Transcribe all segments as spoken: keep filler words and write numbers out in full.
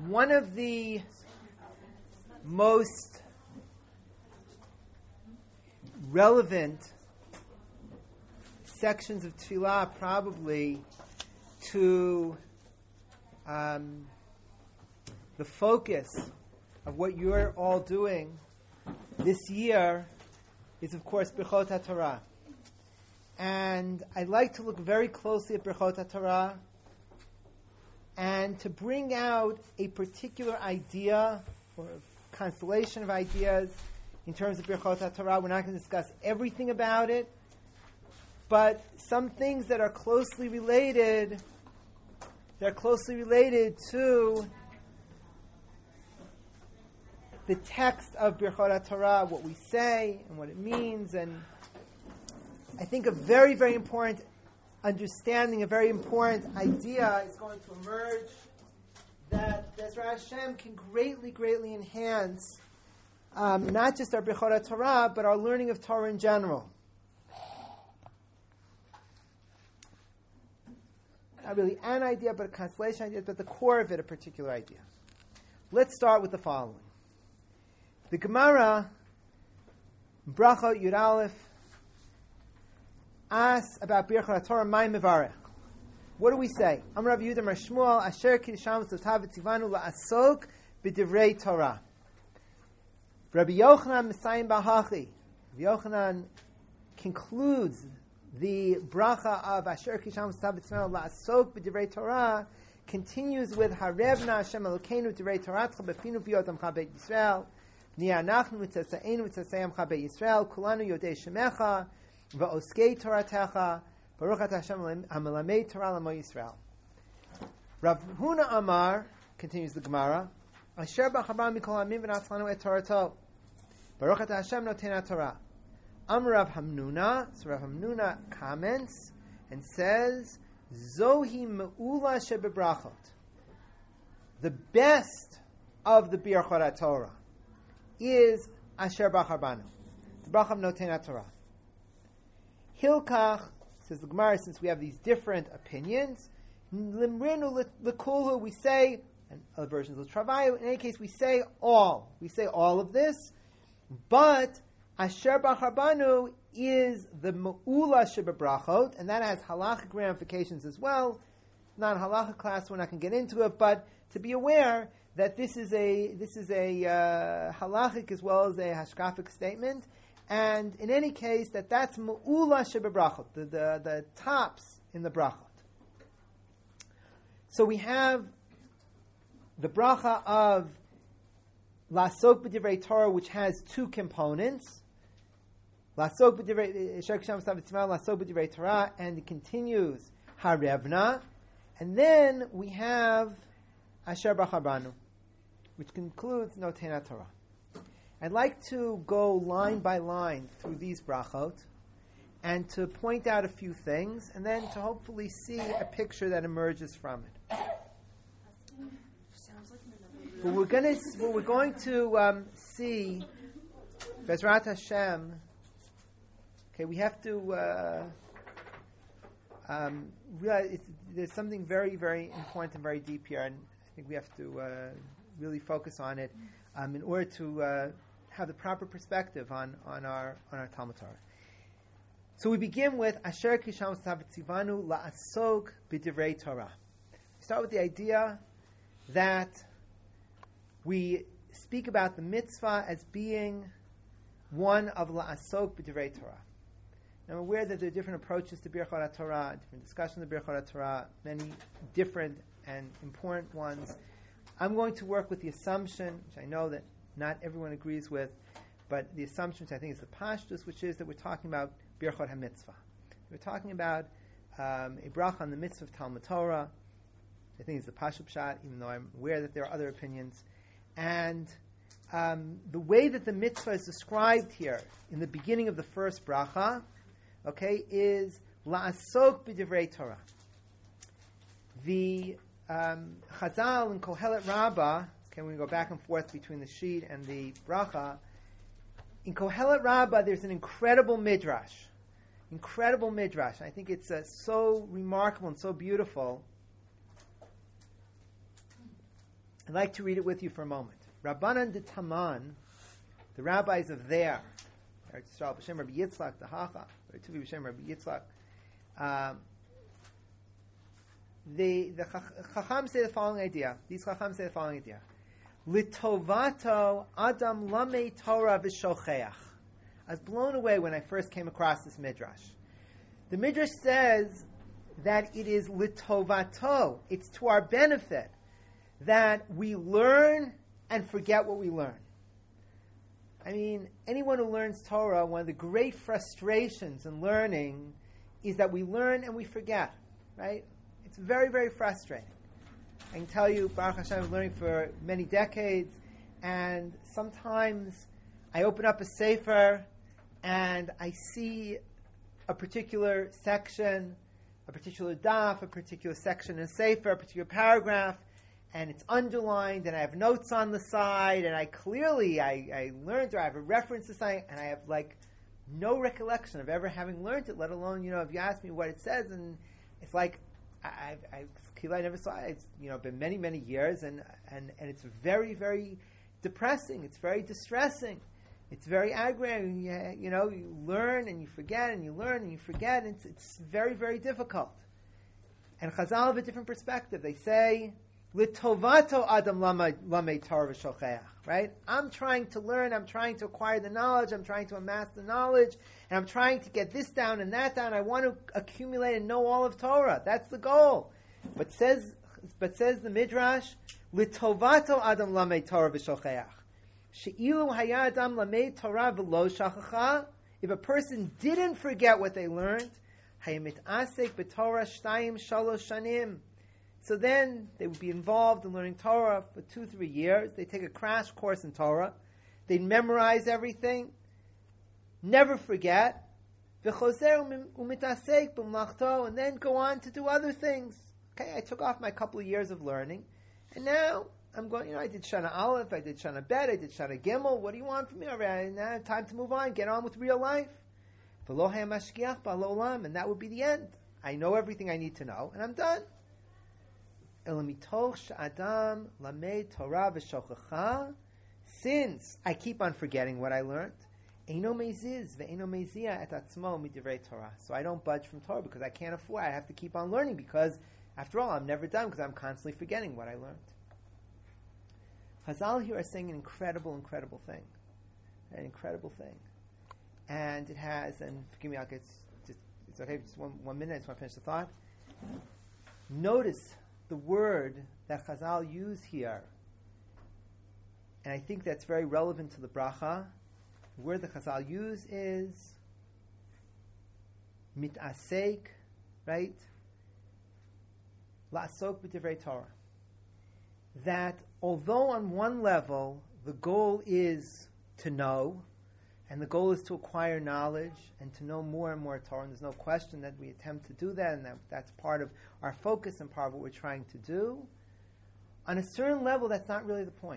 One of the most relevant sections of Tefillah probably to um, the focus of what you're all doing this year is, of course, Birchot HaTorah. And I'd like to look very closely at Birchot HaTorah and to bring out a particular idea or a constellation of ideas in terms of Birchot HaTorah. We're not going to discuss everything about it, but some things that are closely related, that are closely related to the text of Birchot HaTorah, what we say and what it means, and I think a very, very important understanding, a very important idea is going to emerge that Bezrat Hashem can greatly, greatly enhance um, not just our Birchot HaTorah, but our learning of Torah in general. Not really an idea, but a constellation idea, but the core of it, a particular idea. Let's start with the following. The Gemara, Bracha Yud Aleph, asks about Birchot HaTorah, Mai Mevarech. What do we say? Am Rav Yehuda Mar Shmuel, Asher Kiddusham Sotav Tzivanu La'asok B'divrei Torah. Rabbi Yochanan Mesayim B'Hachi. Rabbi Yochanan concludes the bracha of Asher Kiddusham Sotav Tzivanu La'asok B'divrei Torah, continues with Harevna Hashem Elokeinu B'divrei Toratcha B'finu V'yot Amcha Beit Yisrael Ni'anachnu Mitzaseinu Mitzaseim Amcha Beit Yisrael Kulanu Yodei Shemecha Va'oskei Toratecha Baruch Atah Hashem HaMelamed Torah L'Amo Yisrael. Rav Huna Amar, continues the Gemara, Asher B'Chabam Mikol Hamim V'Natzlanu Et Torato Baruch Atah Hashem Noten Torah. Amar Rav Hamnuna, so Rav Hamnuna comments and says, Zohi Me'ula Shebebrachot. The best of the Birchot HaTorah is Asher B'Chabanu, the bracha of Noten Torah. Hilkach, says the Gemara, since we have these different opinions, Limrinu L'Kulhu, we say, and other versions of Travayu, in any case, we say all. We say all of this, but Asher B'Charbanu is the Me'ula Shebebrachot, and that has halachic ramifications as well. Not a halachic class, we're not going to get into it, but to be aware that this is a this is a uh, halachic as well as a hashkafic statement. And in any case, that that's Me'ula Shebebrachot, the, the, the tops in the brachot. So we have the bracha of Lasok B'divrei Torah, which has two components. Lasok B'divrei Lasok B'divrei Torah, and it continues Harevna. And then we have Asher B'Chabanu, which concludes Noten Torah. I'd like to go line by line through these brachot and to point out a few things and then to hopefully see a picture that emerges from it. What we're going to, what we're going to um, see, Bezrat Hashem, okay, we have to uh, um, realize it's, there's something very, very important and very deep here, and I think we have to uh, really focus on it um, in order to uh, have the proper perspective on, on our on our Talmud Torah. So we begin with Asher Kisham Tzivanu La'asok B'divrei Torah. We start with the idea that we speak about the mitzvah as being one of La'asok B'divrei Torah. Now I'm aware that there are different approaches to Birchot Torah, different discussions of Birchot Torah, many different and important ones. I'm going to work with the assumption, which I know that not everyone agrees with, but the assumption, which I think is the pashtus, which is that we're talking about Birchot HaMitzvah. We're talking about um, a bracha on the mitzvah of Talmud Torah. I think it's the pashut pshat, even though I'm aware that there are other opinions. And um, the way that the mitzvah is described here in the beginning of the first bracha, okay, is la'asok b'divrei Torah. The um, Chazal in Kohelet Rabbah, okay, we go back and forth between the sheet and the bracha. In Kohelet Rabbah, there's an incredible midrash. Incredible midrash. I think it's uh, so remarkable and so beautiful. I'd like to read it with you for a moment. Rabbanan de Taman, the rabbis of there, Eretz Yisrael, B'Shem Rabbi Yitzchak, the Hacha, Tuvi B'Shem Rabbi Yitzchak, um, the the Chacham say the following idea. These Chacham say the following idea: Litovato Adam Lamei Torah v'Shocheach. I was blown away when I first came across this midrash. The midrash says that it is litovato. It's to our benefit that we learn and forget what we learn. I mean, anyone who learns Torah, one of the great frustrations in learning is that we learn and we forget, right? It's very, very frustrating. I can tell you, Baruch Hashem, I'm learning for many decades, and sometimes I open up a sefer and I see a particular section, a particular daf, a particular section in a sefer, a particular paragraph, and it's underlined, and I have notes on the side, and I clearly, I, I learned, or I have a reference to something, and I have, like, no recollection of ever having learned it, let alone, you know, if you ask me what it says, and it's like, I, I, I, I never saw it. It's, you know, been many, many years, and, and, and it's very, very depressing. It's very distressing. It's very aggravating. You, you know, you learn, and you forget, and you learn, and you forget, and it's, it's very, very difficult. And Chazal have a different perspective. They say, Litovato Adam Lamei Torah v'Shocheach. Right? I'm trying to learn. I'm trying to acquire the knowledge. I'm trying to amass the knowledge, and I'm trying to get this down and that down. I want to accumulate and know all of Torah. That's the goal. But says, but says the midrash, Litovato Adam Lamei Torah v'Shocheach. She'ilu haya Adam Lamei Torah v'lo shachacha. If a person didn't forget what they learned, hayamit asek b'Torah shtayim shalosh shanim. So then they would be involved in learning Torah for two, three years. They take a crash course in Torah. They memorize everything, never forget, and then go on to do other things. Okay, I took off my couple of years of learning, and now I'm going, you know, I did Shana Aleph, I did Shana Bet, I did Shana Gimel. What do you want from me? All right, now time to move on, get on with real life. And that would be the end. I know everything I need to know, and I'm done. Since I keep on forgetting what I learned, so I don't budge from Torah because I can't afford. I have to keep on learning because, after all, I'm never done because I'm constantly forgetting what I learned. Chazal here are saying an incredible, incredible thing, an incredible thing, and it has. And forgive me, I'll get just, it's okay. Just one, one minute. I just want to finish the thought. Notice the word that Chazal use here, and I think that's very relevant to the bracha. The word that Chazal use is mitasek, right? La'asok b'divrei Torah. That although on one level the goal is to know, and the goal is to acquire knowledge and to know more and more Torah, and there's no question that we attempt to do that, and that, that's part of our focus and part of what we're trying to do. On a certain level, that's not really the point.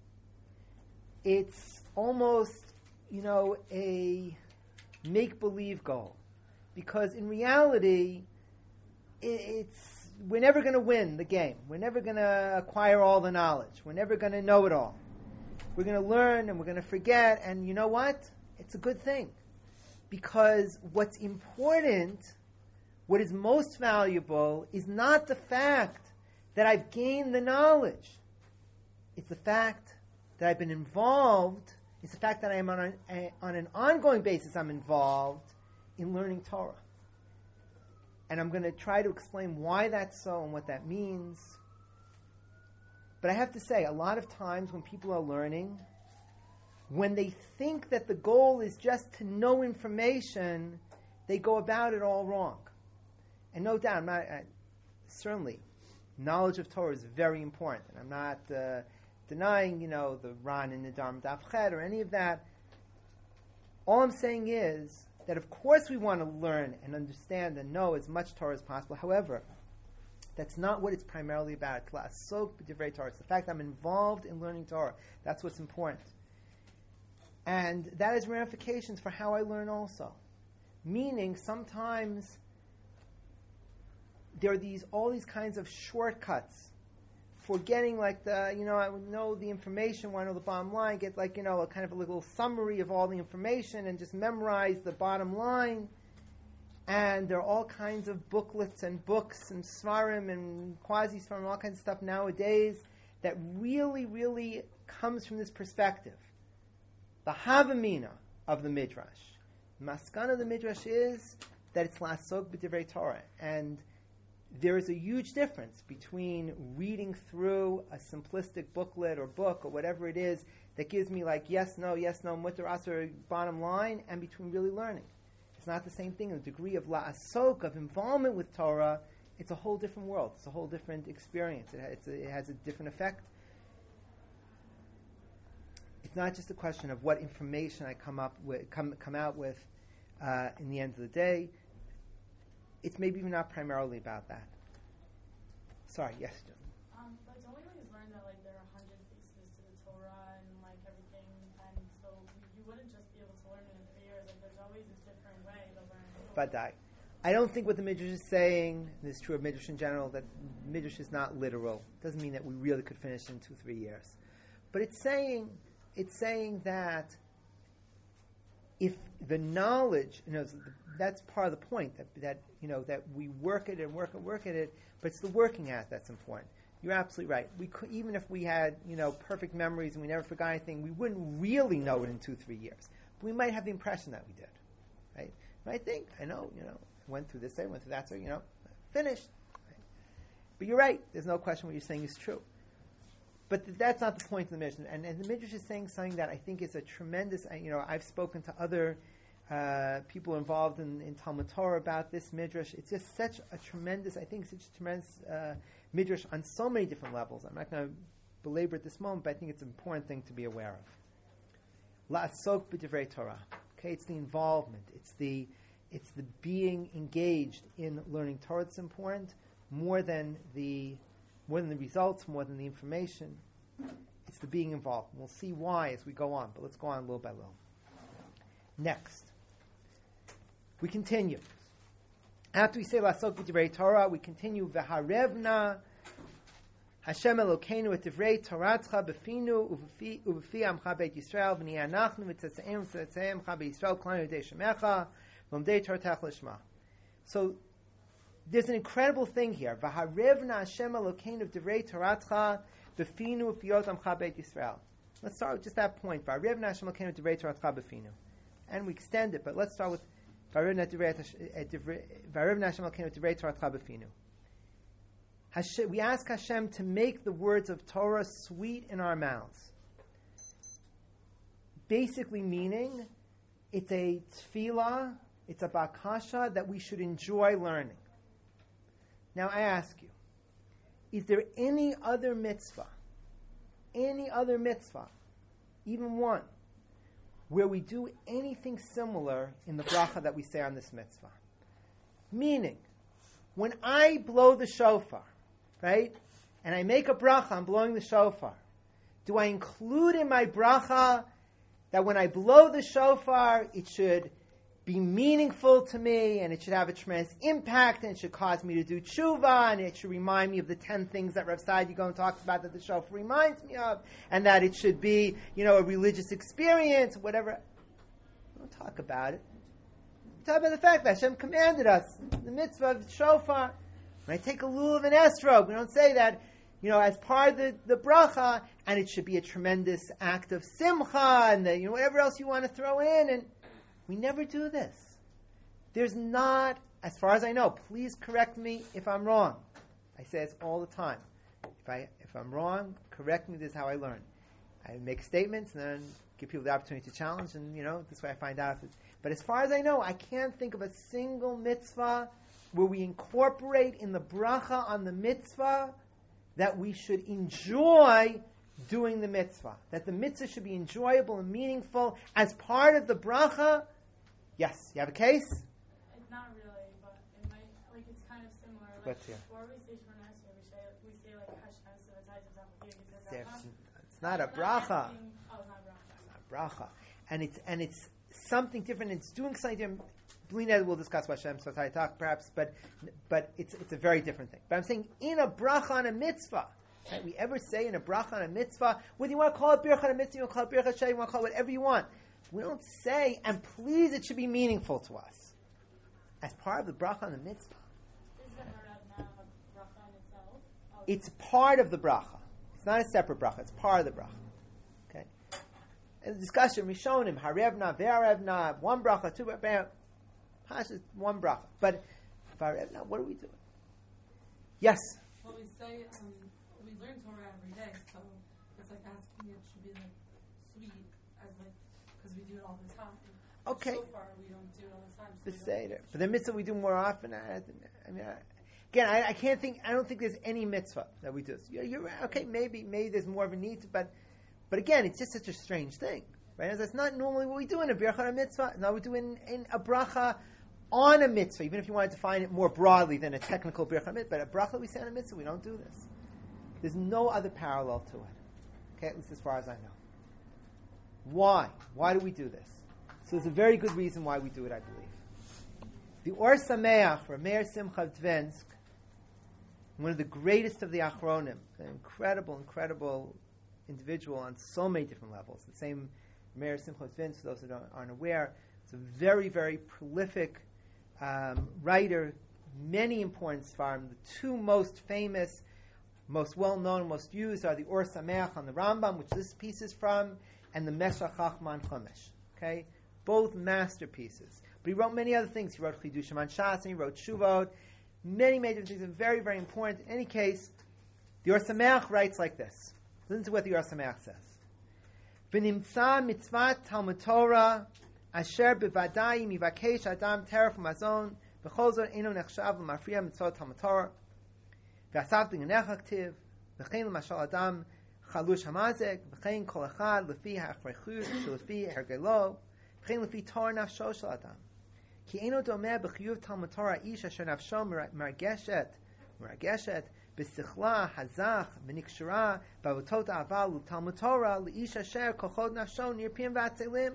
It's almost, you know, a make-believe goal. Because in reality, it, it's we're never going to win the game. We're never going to acquire all the knowledge. We're never going to know it all. We're going to learn and we're going to forget, and you know what? It's a good thing. Because what's important, what is most valuable, is not the fact that I've gained the knowledge. It's the fact that I've been involved. It's the fact that I am on, a, a, on an ongoing basis, I'm involved in learning Torah. And I'm going to try to explain why that's so and what that means. But I have to say, a lot of times when people are learning, when they think that the goal is just to know information, they go about it all wrong. And no doubt, I'm not, I, certainly, knowledge of Torah is very important. And I'm not uh, denying, you know, the Ran and the Dharm Daf Chet or any of that. All I'm saying is that, of course, we want to learn and understand and know as much Torah as possible. However, that's not what it's primarily about. It's the fact that I'm involved in learning Torah. That's what's important. And that has ramifications for how I learn also. Meaning, sometimes there are these all these kinds of shortcuts for getting like the, you know, I would know the information, want to know the bottom line, get like, you know, a kind of a little summary of all the information and just memorize the bottom line. And there are all kinds of booklets and books and svarim and quasi-svarim, all kinds of stuff nowadays that really, really comes from this perspective. The Havamina of the Midrash. Maskana of the Midrash is that it's Lasok b'divrei Torah. And there is a huge difference between reading through a simplistic booklet or book or whatever it is that gives me like yes, no, yes, no, mutter, asur, bottom line, and between really learning. It's not the same thing. The degree of la'asok, of involvement with Torah, it's a whole different world. It's a whole different experience. It, ha- it's a, it has a different effect. It's not just a question of what information I come up with, come come out with uh, in the end of the day. It's maybe even not primarily about that. Sorry, yes, Jim. Um, but don't we always learn that like there are hundred pieces to the Torah and like everything, and so you, you wouldn't just be able to learn it in three years. Like there's always a different way to learn. But I, I don't think what the Midrash is saying, and this is true of Midrash in general, that Midrash is not literal. It doesn't mean that we really could finish in two, three years. But it's saying, it's saying that if the knowledge, you know, that's part of the point, that, that you know, that we work at it and work and work at it, but it's the working at it that's important. You're absolutely right. We could, even if we had, you know, perfect memories and we never forgot anything, we wouldn't really know it in two, three years. But we might have the impression that we did, right? And I think, I know, you know, went through this, I went through that, so, you know, finished. Right? But you're right. There's no question what you're saying is true. But th- that's not the point of the Midrash. And, and the Midrash is saying something that I think is a tremendous, uh, you know, I've spoken to other uh, people involved in, in Talmud Torah about this Midrash. It's just such a tremendous, I think such a tremendous uh, Midrash on so many different levels. I'm not going to belabor at this moment, but I think it's an important thing to be aware of. La'asok b'divrei Torah. Okay, it's the involvement. It's the, it's the being engaged in learning Torah that's important, more than the more than the results, more than the information. It's the being involved. We'll see why as we go on, but let's go on little by little. Next, we continue. After we say Lasok b'divrei Torah, we continue V'harevna Hashem Elokeinu et divrei Toratcha b'finu u'b'fi amcha beit Yisrael v'ni anachnu v'tzetzeim v'tzetzeim cha beit Yisrael klanu yodei shemecha v'omdei Toratach l'shma. So there's an incredible thing here. V'harevna Hashem Elokeinu et divrei Toratcha b'finu u'fiot amcha beit Yisrael. Let's start with just that point. V'harevna Hashem Elokeinu et divrei Toratcha b'finu. And we extend it, but let's start with V'harevna Hashem Elokeinu et divrei Toratcha b'finu. Hashem, we ask Hashem to make the words of Torah sweet in our mouths. Basically meaning, it's a tefillah, it's a bakasha that we should enjoy learning. Now I ask you, is there any other mitzvah, any other mitzvah, even one, where we do anything similar in the bracha that we say on this mitzvah? Meaning, when I blow the shofar, right, and I make a bracha, I'm blowing the shofar, do I include in my bracha that when I blow the shofar, it should be meaningful to me, and it should have a tremendous impact, and it should cause me to do tshuva, and it should remind me of the ten things that Rav Saadia Gaon talks about that the shofar reminds me of, and that it should be, you know, a religious experience, whatever. Don't talk about it. Talk about the fact that Hashem commanded us the mitzvah of the shofar. When I take a lulav and esrog, we don't say that, you know, as part of the, the bracha, and it should be a tremendous act of simcha, and the, you know, whatever else you want to throw in, and we never do this. There's not, as far as I know, please correct me if I'm wrong. I say this all the time. If I if I'm wrong, correct me. This is how I learn. I make statements and then give people the opportunity to challenge, and you know, this way I find out. If it's, but as far as I know, I can't think of a single mitzvah where we incorporate in the bracha on the mitzvah that we should enjoy doing the mitzvah. That the mitzvah should be enjoyable and meaningful as part of the bracha. Yes, you have a case? It's not really, but it might, like, it's kind of similar. Like, Let's hear. before we say Shemona Esrei, we say, we say like, Hashem Sevatai Tzav Tzav. It's not a bracha. Oh, it's not a bracha. It's not bracha. And it's, and it's something different. It's doing something different. Blina will discuss what Hashem Sevatai Tzav perhaps, but, but it's, it's a very different thing. But I'm saying, in a bracha on a mitzvah, Right? We ever say in a bracha on a mitzvah, whether you want to call it bircha on a mitzvah, you want to call it bircha shay, you want to call it whatever you want. We don't say, and please, it should be meaningful to us. As part of the bracha on the mitzvah. Is the Haravna a bracha in itself? Oh, It's part of the bracha. It's not a separate bracha. It's part of the bracha. Okay. And the discussion, Rishonim, Harevna, Ve'arevna, one bracha, two bracha, Pasha, one bracha. But Varevna, what are we doing? Yes. Well, we say um, we learn Torah every day, so it's like asking it should be like sweet, as like because we do it all the time. Okay. So far, we don't do it all the time. So The we don't- Seder. But the mitzvah we do more often. I, I mean, I, again, I, I can't think. I don't think there's any mitzvah that we do this. You're, you're right. Okay, maybe maybe there's more of a need, to, but but again, it's just such a strange thing, right? That's not normally what we do in a bracha on a mitzvah. Now we do in, in a bracha on a mitzvah, even if you want to define it more broadly than a technical bracha on a mitzvah. But a bracha that we say on a mitzvah, we don't do this. There's no other parallel to it. Okay, at least as far as I know. Why? Why do we do this? So there's a very good reason why we do it, I believe. The Or Sameach, or Meir Simcha Dvensk, one of the greatest of the Achronim, an incredible, incredible individual on so many different levels. The same Meir Simcha Dvensk, for those that don't, aren't aware, is a very, very prolific um, writer, many important svarim. The two most famous, most well-known, most used are the Or Sameach on the Rambam, which this piece is from, and the Meshach Chachman Chumash. Okay? Both masterpieces. But he wrote many other things. He wrote Chidushim on Shas, and he wrote Shuvot. Many, many different things. Very, very important. In any case, the Or Sameach writes like this. Listen to what the Or Sameach says. V'nimtza mitzvat Talmud Torah asher bevadai mivakesh adam teref mazon v'chol zot eno nechshav l'mafriya mitzvot Talmud Torah v'asav d'ngenech aktiv v'chein l'mashal adam chalush hamazek v'chein kol echad lefi ha'achrechut shelefi hergelo v'chein lefi Torah nafsho shel adam ki eno domeh b'chiyuv Talmud Torah ish asher nafsho merageshet merageshet b'sichla hazach v'nikshara b'avotot aval l'Talmud Torah l'ish asher kochod nafsho nirpim v'atzelim.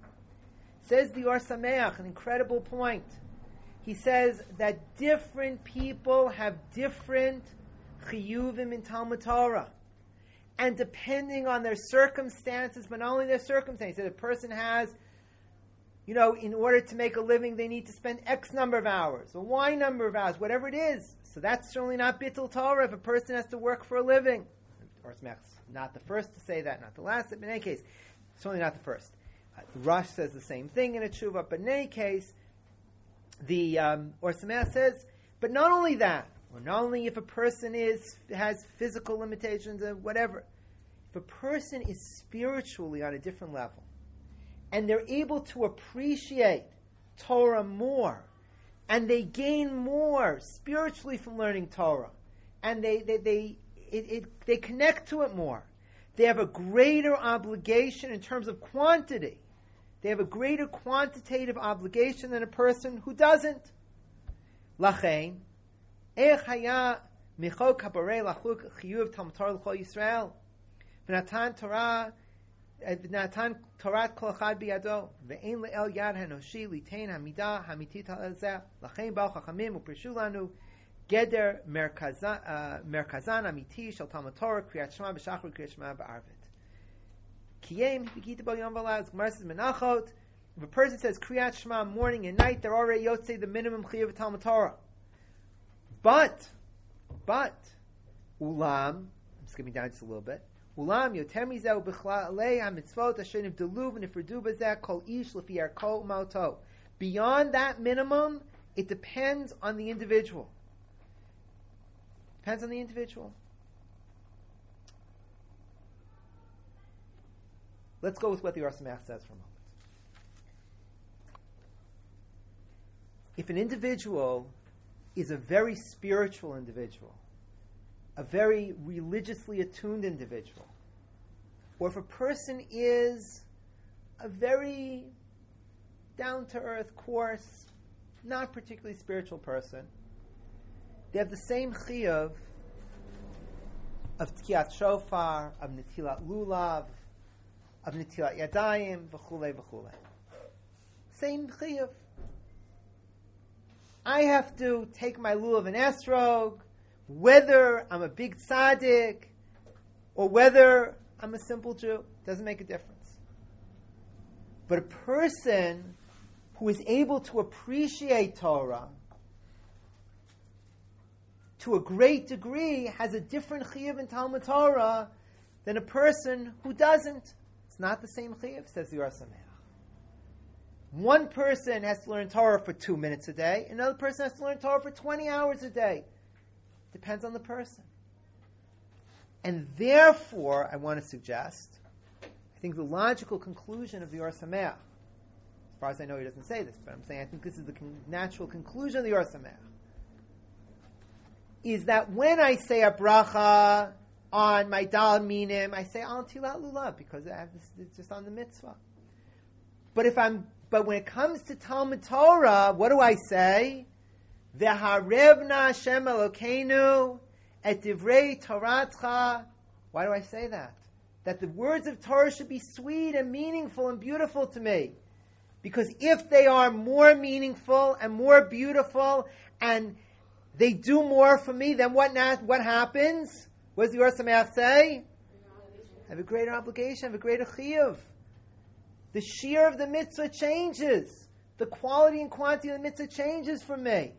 Says the Or Sameach, an incredible point. He says that different people have different chiyuvim in Talmud Torah. And depending on their circumstances, but not only their circumstances, if a person has, you know, in order to make a living, they need to spend X number of hours, or Y number of hours, whatever it is. So that's certainly not Bittul Torah if a person has to work for a living. Or Sameach's not the first to say that, not the last, but in any case, certainly not the first. Uh, the Rosh says the same thing in a tshuva, but in any case, the um, Or Sameach says, but not only that, or not only if a person is has physical limitations or whatever, if a person is spiritually on a different level, and they're able to appreciate Torah more, and they gain more spiritually from learning Torah, and they they they it, it, they connect to it more, they have a greater obligation in terms of quantity. They have a greater quantitative obligation than a person who doesn't. Lachein, ech haya michol kabarei lachluk chiyuv Talmud Torah l'chol Yisrael, v'natan Torah, v'natan Torah kol echad biyado, ve'ein le'el yad hanoshi litein hamidah hamitit ha'ezeh, lachein ba'al chachamim u'pirshu lanu, geder merkazan amiti shel Talmud Torah kriyat shema b'shachar kriyat shema ba'arvit. Kiyem hikita b'al yom v'laz. Gemara says menachot. If a person says kriyat shema morning and night, they're already yotzei the minimum chiyuv of Talmud Torah. But, but ulam, I'm skipping down just a little bit. Ulam yoter mizeh u'bichlal alei hamitzvot asher nivdalu v'nifredu b'zeh kol ish lefi yarko u'malto. Beyond that minimum, it depends on the individual. Depends on the individual. Let's go with what the Or Sameach says for a moment. If an individual is a very spiritual individual, a very religiously attuned individual, or if a person is a very down-to-earth, coarse, not particularly spiritual person, they have the same chiyuv of tkiyat shofar, of netilat lulav, of netilat yadayim, v'chulei v'chulei. Same chiyuv. I have to take my lulav and esrog, whether I'm a big tzaddik, or whether I'm a simple Jew. Doesn't make a difference. But a person who is able to appreciate Torah to a great degree has a different chiyuv in Talmud Torah than a person who doesn't. It's not the same chiyuv, says the Or Sameach. One person has to learn Torah for two minutes a day. Another person has to learn Torah for twenty hours a day. Depends on the person. And therefore, I want to suggest, I think the logical conclusion of the Or Sameach, as far as I know he doesn't say this, but I'm saying I think this is the con- natural conclusion of the Or Sameach, is that when I say a bracha on my dal minim, I say al tilat lulav because I have this, it's just on the mitzvah. But if I'm, but when it comes to Talmud Torah, what do I say? V'harevna Hashem Elokeinu et divrei Toratcha. Why do I say that? That the words of Torah should be sweet and meaningful and beautiful to me. Because if they are more meaningful and more beautiful and they do more for me, then what na- what happens? What does the Or Sameach say? I have a greater obligation, I have a greater chiyuv. The sheer of the mitzvah changes. The quality and quantity of the mitzvah changes for me.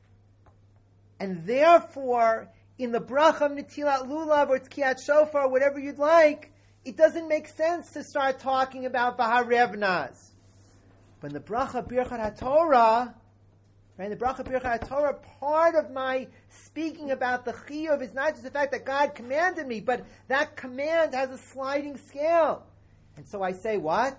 And therefore, in the bracha of Netilat Lulav or Tkiyat Shofar, whatever you'd like, it doesn't make sense to start talking about V'harevnas. But in the bracha Birchat HaTorah, right, in the bracha Birchat HaTorah, part of my speaking about the chiyuv is not just the fact that God commanded me, but that command has a sliding scale. And so I say what?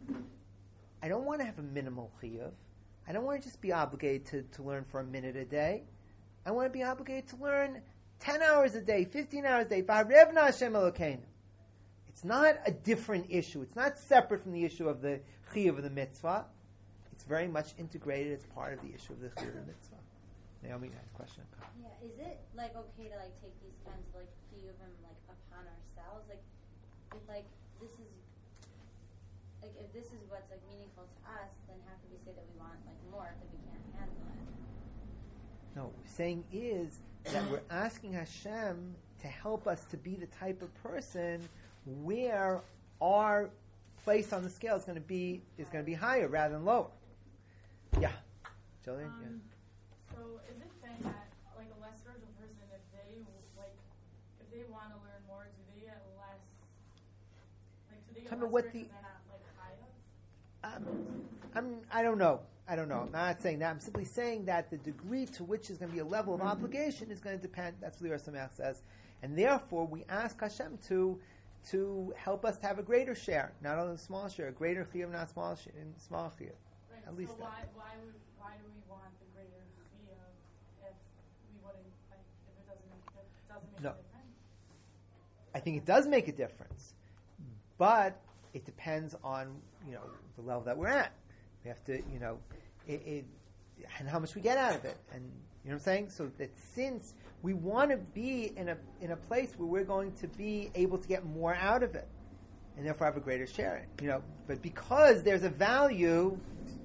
I don't want to have a minimal chiyuv. I don't want to just be obligated to, to learn for a minute a day. I want to be obligated to learn ten hours a day, fifteen hours a day. V'harevna Hashem Elokeinu. It's not a different issue. It's not separate from the issue of the chiyuv of the mitzvah. It's very much integrated as part of the issue of the chiyuv of the mitzvah. Naomi has a question. Yeah, is it like okay to like take these kinds of like chiyuvim like upon ourselves? Like, if like this is like if this is what's like meaningful to us, then how can we say that we want like more if we can't handle it? No, what we're saying is that we're asking Hashem to help us to be the type of person where our place on the scale is going to be is going to be higher rather than lower. Yeah, Jillian. Um, yeah. So is it saying that like a less spiritual person, if they like, if they want to learn more, do they get less? Like, do they get Tell me less what spiritual the- if they're not like high up? Um, I'm. I don't know. I don't know. I'm not saying that. I'm simply saying that the degree to which is going to be a level of obligation is going to depend. That's what the Or Sameach says, and therefore we ask Hashem to to help us to have a greater share, not only a small share, a greater chiyuv, not small share, small chiyuv. Right. At so least that. why why would why do we want the greater chiyuv if we wouldn't like if it doesn't make if it doesn't make No. a difference? I think it does make a difference, but it depends on you know the level that we're at. We have to you know it, it and how much we get out of it, and you know what I'm saying. So that since we want to be in a in a place where we're going to be able to get more out of it, and therefore have a greater share. You know, but because there's a value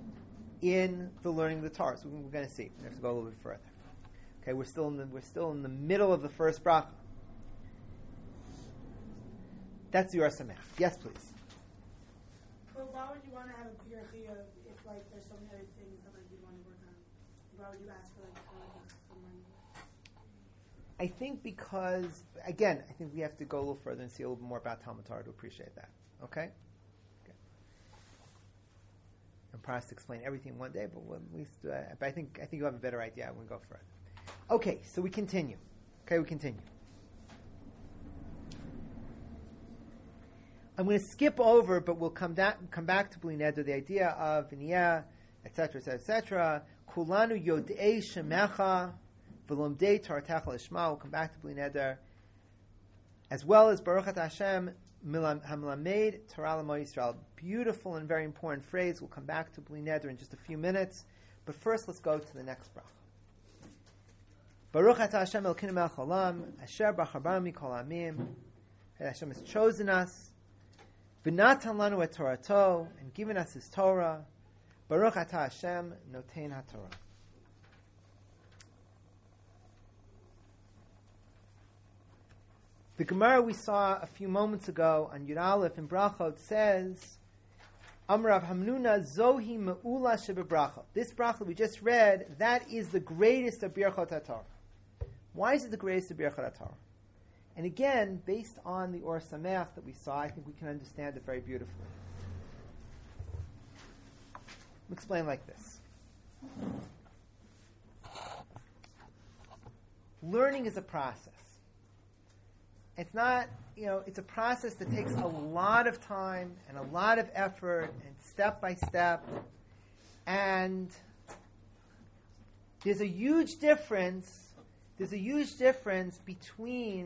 in the learning of the Torah, so we're going to see. We have to go a little bit further. Okay, we're still in the we're still in the middle of the first bracha. That's the Or Sameach. Yes, please. But why would you want to have a bigger chiyuv if like there's so many other things that like you want to work on? Why would you ask for like for money? I think because, again, I think we have to go a little further and see a little bit more about Talmud Torah to appreciate that. Okay? Okay. I'm promised to explain everything one day, but we'll at least, uh, but I think I think you'll have a better idea when we go further. Okay, so we continue. Okay, we continue. I'm going to skip over, but we'll come, da- come back to Bli Neder, the idea of Viniyah, et cetera, et cetera, et cetera. Kulanu yodei shemecha v'lomdei Toratecha lishma. We'll come back to Bli Neder, as well as Baruch Atah Hashem hamelamed Torah l'mo Yisrael. Beautiful and very important phrase. We'll come back to Bli Neder in just a few minutes. But first, let's go to the next bracha. Baruch Atah Hashem Elokeinu melech haolam, asher bachar banu mikol ha'amim. Hashem has chosen us. V'natan lanu et Torato, and given us His Torah. Baruch Atah Hashem notein haTorah. The Gemara we saw a few moments ago on Yud Aleph in Brachot says, Amrav Hamnuna Zohi Me'ula Shebebrachot. This bracha we just read, that is the greatest of Birchot HaTorah. Why is it the greatest of Birchot HaTorah? And again, based on the Or Sameach that we saw, I think we can understand it very beautifully. I'll explain like this. Learning is a process. It's not, you know, it's a process that takes a lot of time and a lot of effort and step by step. And there's a huge difference, there's a huge difference between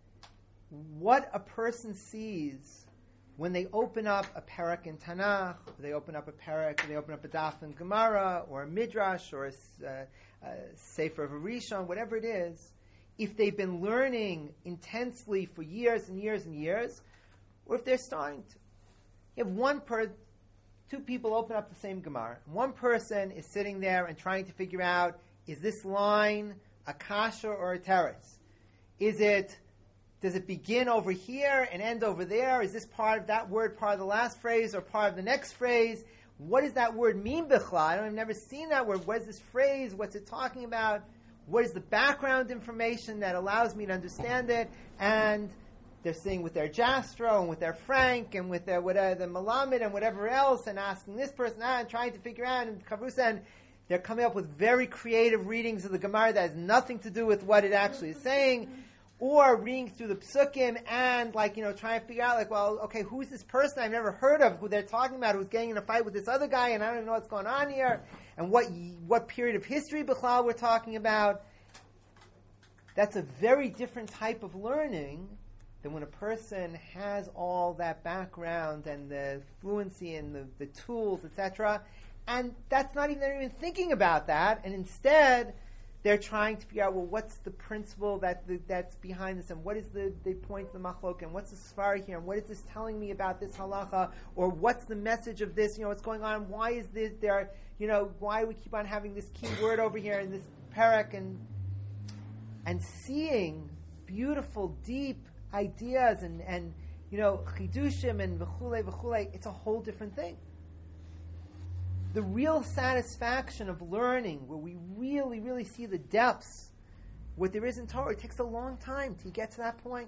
what a person sees when they open up a parak in Tanakh, or they open up a parak, or they open up a daf in Gemara, or a midrash, or a, uh, a sefer of a Rishon, whatever it is, if they've been learning intensely for years and years and years, or if they're starting to. You have one per, two people open up the same Gemara. One person is sitting there and trying to figure out, is this line a kasha or a teretz? Is it, does it begin over here and end over there? Is this part of that word part of the last phrase or part of the next phrase? What does that word mean, Bichlal? I don't, I've never seen that word. What is this phrase? What's it talking about? What is the background information that allows me to understand it? And they're sitting with their Jastro and with their Frank and with their whatever, the Malamed and whatever else, and asking this person that and trying to figure out and Chavrusa, and they're coming up with very creative readings of the Gemara that has nothing to do with what it actually is saying, or reading through the Psukim and like you know trying to figure out like well okay who's this person I've never heard of who they're talking about who's getting in a fight with this other guy and I don't even know what's going on here. And what what period of history, Bichlal, we're talking about. That's a very different type of learning than when a person has all that background and the fluency and the, the tools, et cetera. And that's not even, they're even thinking about that. And instead, they're trying to figure out, well, what's the principle that the, that's behind this, and what is the, they point to the machlok, and what's the svar here, and what is this telling me about this halacha, or what's the message of this, you know, what's going on, why is this there, you know, why we keep on having this key word over here in this parak, and and seeing beautiful, deep ideas, and, and you know, chidushim, and v'chulei, v'chulei, it's a whole different thing. The real satisfaction of learning, where we really, really see the depths, what there is in Torah, it takes a long time to get to that point.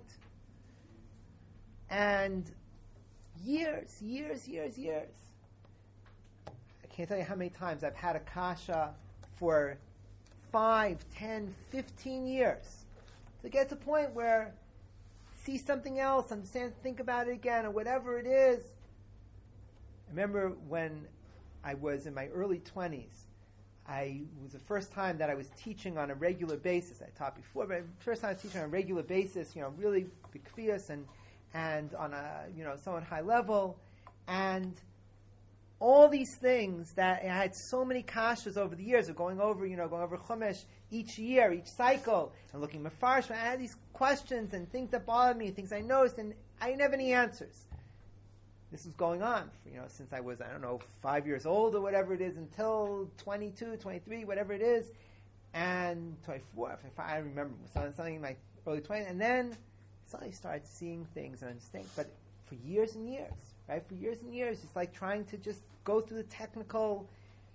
And years, years, years, years. I can't tell you how many times I've had a kasha for five, ten, fifteen years to get to the point where see something else, understand, think about it again, or whatever it is. I remember when I was in my early twenties. I was the first time that I was teaching on a regular basis. I taught before, but the first time I was teaching on a regular basis, you know, really b'kfiyas and and on a you know somewhat high level, and all these things that I had so many kashas over the years of going over, you know, going over Chumash each year, each cycle, and looking mefarsh. I had these questions and things that bothered me, things I noticed, and I didn't have any answers. This was going on, for, you know, since I was, I don't know, five years old or whatever it is, until twenty-two, twenty-three, whatever it is, and twenty-four, twenty-five, I remember, something in my early twenties, and then suddenly started seeing things and understanding, but for years and years, right, for years and years, it's like trying to just go through the technical,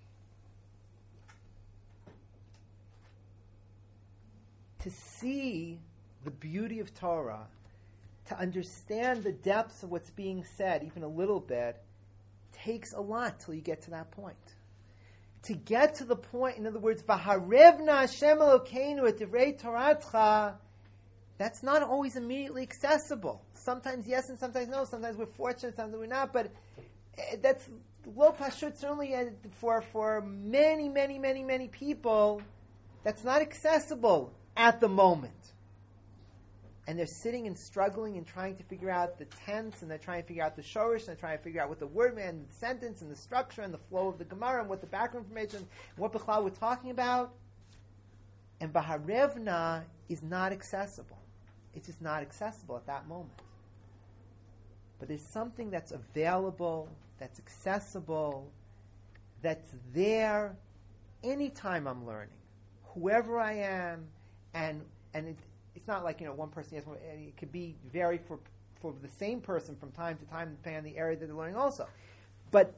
to see the beauty of Torah, to understand the depths of what's being said, even a little bit, takes a lot till you get to that point. To get to the point, in other words, V'harevna Hashem Elokeinu et divrei Toratcha, that's not always immediately accessible. Sometimes yes and sometimes no. Sometimes we're fortunate, sometimes we're not. But that's lo pashut, certainly for, for many, many, many, many people, that's not accessible at the moment. And they're sitting and struggling and trying to figure out the tense, and they're trying to figure out the shorish, and they're trying to figure out what the word meant, and the sentence, and the structure, and the flow of the Gemara, and what the background information, and what Bichlal we're talking about. And Baharevna is not accessible. It's just not accessible at that moment. But there's something that's available, that's accessible, that's there anytime I'm learning, whoever I am, and and it, it's not like, you know, one person, yes, one, it could be vary for, for the same person from time to time, depending on the area that they're learning also. But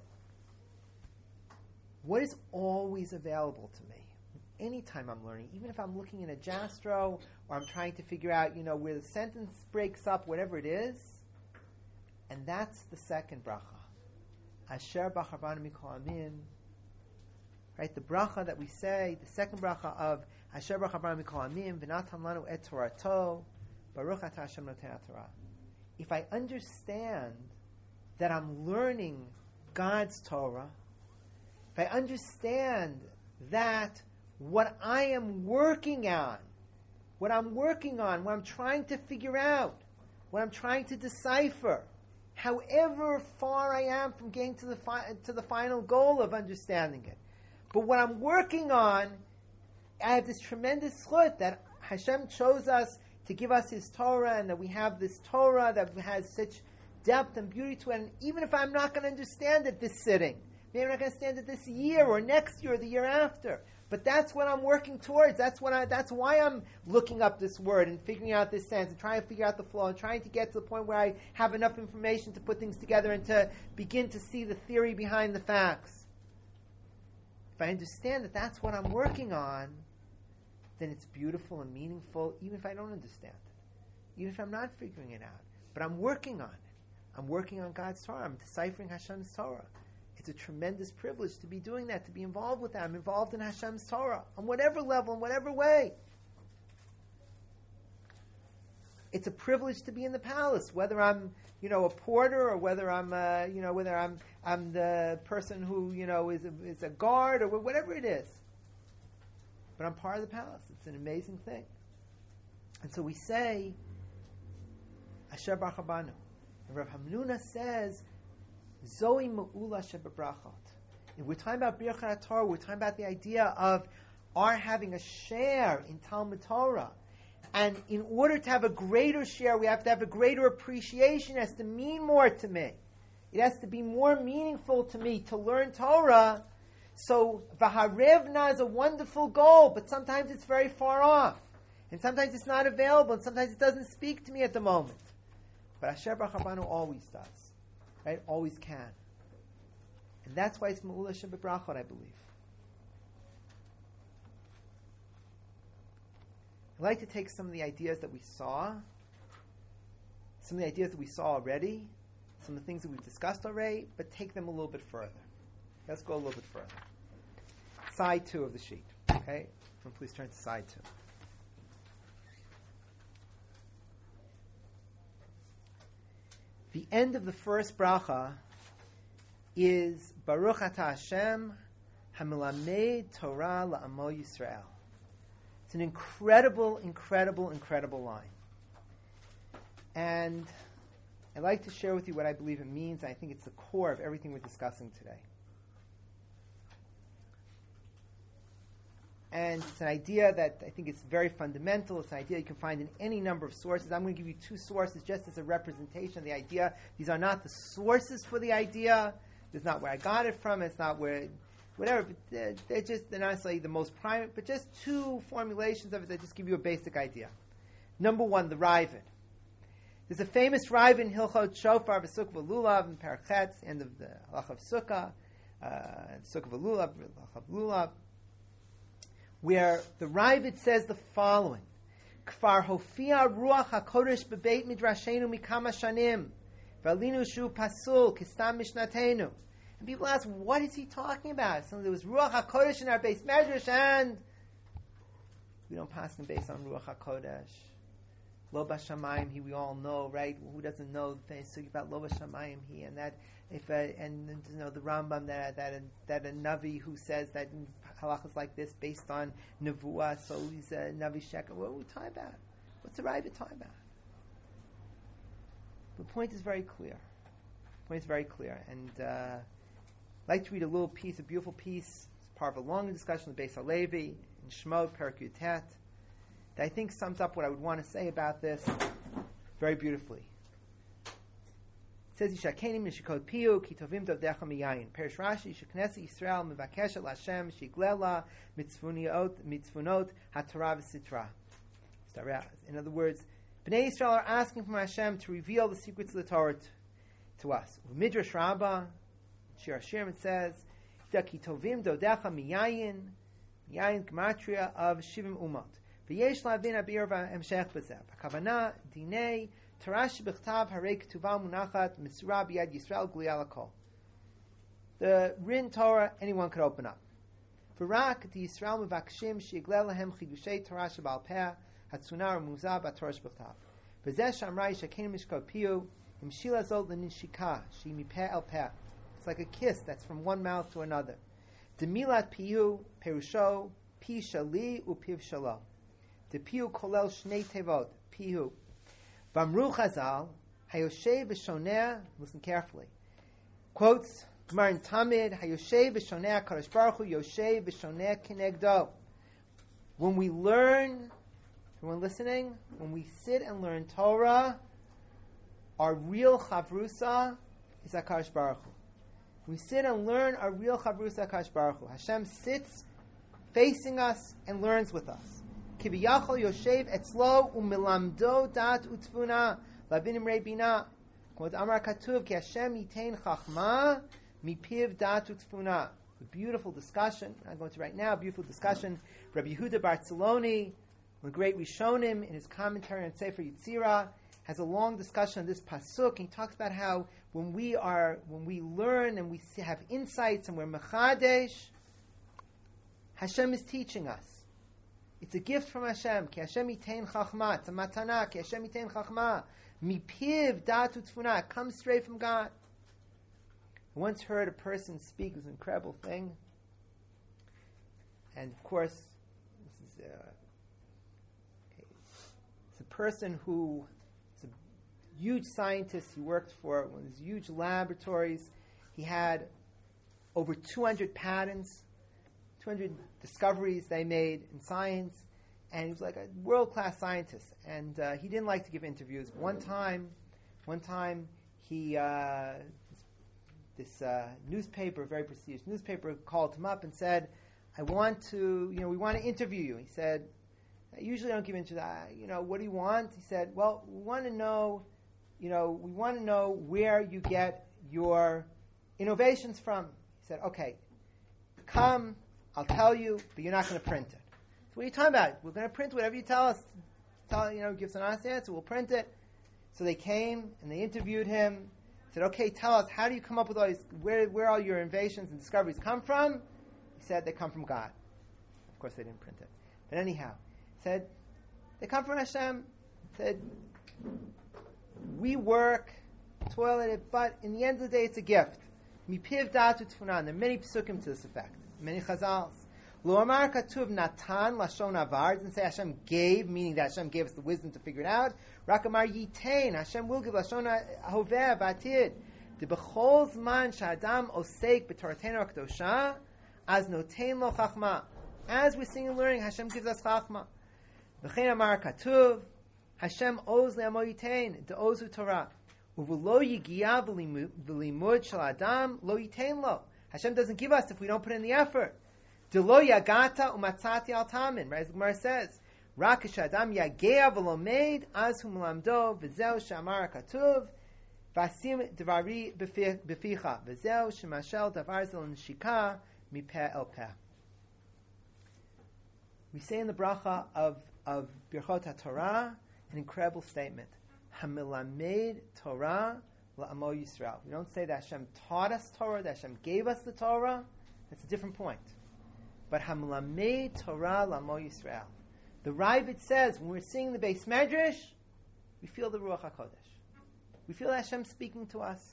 what is always available to me, anytime I'm learning, even if I'm looking in a Jastro, or I'm trying to figure out, you know, where the sentence breaks up, whatever it is, and that's the second bracha. Asher b'charban mikol amim. Right, the bracha that we say, the second bracha of Asher b'charban mikol amim, v'natan lanu et torato, baruch atah Hashem notei Torah. If I understand that I'm learning God's Torah, if I understand that what I am working on, what I'm working on, what I'm trying to figure out, what I'm trying to decipher, however far I am from getting to the fi- to the final goal of understanding it, but what I'm working on, I have this tremendous zchut that Hashem chose us to give us His Torah, and that we have this Torah that has such depth and beauty to it. And even if I'm not going to understand it this sitting, maybe I'm not going to understand it this year or next year or the year after, but that's what I'm working towards. That's what I, that's why I'm looking up this word and figuring out this sense and trying to figure out the flow and trying to get to the point where I have enough information to put things together and to begin to see the theory behind the facts. If I understand that that's what I'm working on, then it's beautiful and meaningful, even if I don't understand it, even if I'm not figuring it out. But I'm working on it. I'm working on God's Torah. I'm deciphering Hashem's Torah. It's a tremendous privilege to be doing that, to be involved with that. I'm involved in Hashem's Torah on whatever level, in whatever way. It's a privilege to be in the palace, whether I'm, you know, a porter or whether I'm, uh, you know, whether I'm, I'm the person who, you know, is a, is a guard or whatever it is. But I'm part of the palace. It's an amazing thing. And so we say, Asher Baruch Habanu. And Rav Hamnuna says, Zoe Ma'ula Shebebrachot. If we're talking about Birchat Torah, we're talking about the idea of our having a share in Talmud Torah. And in order to have a greater share, we have to have a greater appreciation. It has to mean more to me. It has to be more meaningful to me to learn Torah. So, Vaharevna is a wonderful goal, but sometimes it's very far off. And sometimes it's not available, and sometimes it doesn't speak to me at the moment. But Asher Baruch Habanu always does. Right? Always can. And that's why it's Ma'ula Shebebrachot, I believe. I'd like to take some of the ideas that we saw, some of the ideas that we saw already, some of the things that we've discussed already, but take them a little bit further. Let's go a little bit further. Side two of the sheet. Okay? And please turn to side two. The end of the first bracha is Baruch Atah Hashem Hamilamed Torah La'amo Yisrael. It's an incredible, incredible, incredible line. And I'd like to share with you what I believe it means. I think it's the core of everything we're discussing today. And it's an idea that I think is very fundamental. It's an idea you can find in any number of sources. I'm going to give you two sources just as a representation of the idea. These are not the sources for the idea. This is not where I got it from. It's not where, whatever. But they're, they're just, they're not necessarily the most prime, but just two formulations of it that just give you a basic idea. Number one, the Raavad. There's a famous Raavad in Hilchot Shofar v'Sukkah v'Lulav in Parachetz, end of the Halach of Sukkah, uh, Sukkah v'Lulav, Halach of Lulav, where the Raavad says the following: Kfar hofia ruach hakodesh bebeit midrashenu mikama shanim, v'alinu shu pasul kistam mishnatenu. And people ask, what is he talking about? So there was ruach hakodesh in our base medrash, and we don't pass them based on ruach hakodesh. Lo b'shamayim he, we all know, right? Who doesn't know the thing about lo b'shamayim he, and that if uh, and you know the Rambam that that that a navi who says that halachas like this based on nevuah, so he's a navi sheker. What are we talking about? What's the Raavad talking about? The point is very clear. The point is very clear, and uh, I'd like to read a little piece, a beautiful piece. It's part of a long discussion with Beis Halevi in Shemot Perek Yutet, that I think sums up what I would want to say about this very beautifully. It says, Yishakenim nishikot piyu ki tovim dovdecha miyayin. Perish Rashi, Sheknesi Yisrael mevakeshet l'Hashem shiglela mitzvunot mitzvunot haTorah v'sitra. Start out. In other words, Bnei Yisrael are asking from Hashem to reveal the secrets of the Torah t- to us. Midrash Rabbah, Shir Hashirim, it says, Ki tovim dodecha miyayin, miyayin gematria of shivim umot. V'yesh la'avin abir v'hemshech b'zeh. V'kavana dinei Torah shebechtav harei ketuvah munachat misura b'yad Yisrael gli ala kol. The written Torah anyone could open up. V'rak di Yisrael mevakshim sheyigleh lahem chidushei Torah shebal peh hatzunar umuzah b'Torah shebechtav. V'zeh shamrai shekein mishkot piu imshila zot l'nishika she mipeh el peh. It's like a kiss that's from one mouth to another. Demilat piu perusho pi shali upiv shalo. The piu kolel shnei tevot piu. Vamru Chazal hayoshev v'shoneh. Listen carefully. Quotes Gemara in Tamid hayoshev v'shoneh Kadosh Baruch Hu yoshev v'shoneh kinegdo. When we learn, everyone listening, when we sit and learn Torah, our real chavrusa is HaKadosh Baruch Hu. We sit and learn our real chavrusa HaKadosh Baruch Hu. Hashem sits facing us and learns with us. Kiviyachol yoshev etzlo umilamdo dat utzvuna lavinim reibina. Quote Amar Katuv ki Hashem yitain chachma mipiv dat utzvuna. A beautiful discussion. I'm going to right now. Beautiful discussion. Rabbi Yehuda Barceloni, the great Rishonim, in his commentary on Sefer Yitzira, has a long discussion on this pasuk. And he talks about how when we are, when we learn and we have insights and we're mechadesh, Hashem is teaching us. It's a gift from Hashem. Ki Hashem yitain chachma. It's a matana. Ki Hashem yitain chachma. Mipiv dat utzvuna. It comes straight from God. I once heard a person speak. It was an incredible thing. And of course, this is a, it's a person who is a huge scientist. He worked for one of these huge laboratories. He had over two hundred patents, two hundred discoveries they made in science, and he was like a world-class scientist. And uh, he didn't like to give interviews. One time, one time he uh, this uh, newspaper, very prestigious newspaper, called him up and said, "I want to, you know, we want to interview you." He said, "I usually don't give interviews. You know, what do you want?" He said, "Well, we want to know, you know, we want to know where you get your innovations from." He said, "Okay, come. I'll tell you, but you're not going to print it." So what are you talking about? We're going to print whatever you tell us. Tell, you know, give us an honest answer. We'll print it. So they came and they interviewed him. Said, "Okay, tell us, how do you come up with all these? Where where all your innovations and discoveries come from?" He said, "They come from God." Of course, they didn't print it. But anyhow, he said, "They come from Hashem." He said, "We work, toil at it, but in the end of the day, it's a gift." Mipiv datu tfunan. There are many psukim to this effect. Many chazals. Lo amar katuv natan lashon avar. Doesn't say Hashem gave, meaning that Hashem gave us the wisdom to figure it out. Rak amar yitain. Hashem will give lashon hoveh batid. De bechol zman shadam osek b'toratenu akdosha as notein lo chachma. As we're singing and learning, Hashem gives us chachma. V'chein amar katuv. Hashem oz le'amo yitain. De ozu Torah. Uvulo yigia v'limud shel adam lo yitain lo. Hashem doesn't give us if we don't put in the effort. Delo yagata umatzati al tamin. Right, as the Gemara says, Rak shadam yagea v'lomeid az hu melamdo v'zeu shamar katuv v'asim devari beficha v'zeu shemashel davar zel nishika mipeh el peh. We say in the bracha of of Birchot HaTorah an incredible statement: Hamilamed Torah la'amo Yisrael. We don't say that Hashem taught us Torah, that Hashem gave us the Torah. That's a different point. But Hamilamed Torah la'amo Yisrael. The Ravid says when we're singing the Beis Medrash, we feel the Ruach HaKodesh. We feel Hashem speaking to us.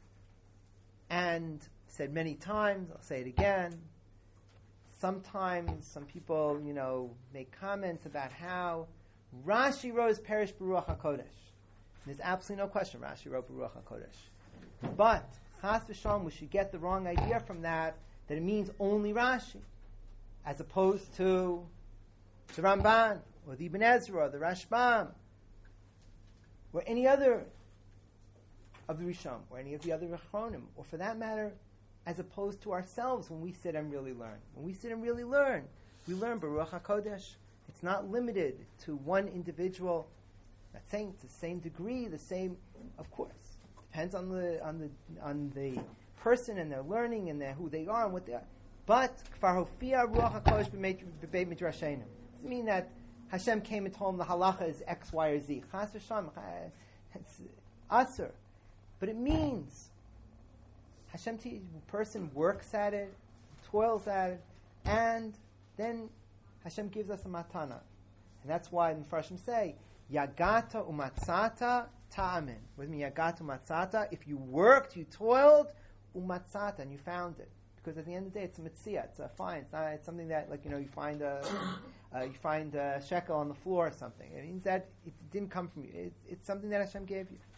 And said many times, I'll say it again, sometimes some people, you know, make comments about how Rashi wrote Perish B'Ruach HaKodesh. There's absolutely no question Rashi wrote B'Ruach HaKodesh. But, Chas v'Shalom, we should get the wrong idea from that, that it means only Rashi, as opposed to the Ramban, or the Ibn Ezra, or the Rashbam, or any other of the Rishon, or any of the other Achronim, or for that matter, as opposed to ourselves when we sit and really learn. When we sit and really learn, we learn B'Ruach HaKodesh. It's It's not limited to one individual. Not saying to the same degree, the same, of course. Depends on the on the on the person and their learning and their, who they are and what they are. But kfar hofia ruach hakodesh b'beit midrashenu. Doesn't mean that Hashem came and told him the halacha is X, Y, or Z. Chas v'shalom, it's aser. But it means Hashem, t- person works at it, toils at it, and then Hashem gives us a matana. And that's why the Mepharshim say, Yagata umatzata ta'amin. With me, Yagata umatzata. If you worked, you toiled, umatzata, and you found it. Because at the end of the day, it's a mitzvah. It's a fine. It's not. It's something that, like, you know, you find a, uh, you find a shekel on the floor or something. It means that it didn't come from you. It, it's something that Hashem gave you.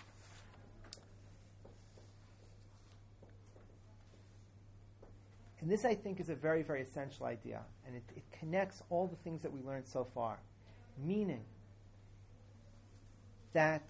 And this, I think, is a very, very essential idea. And it, it connects all the things that we learned so far. Meaning that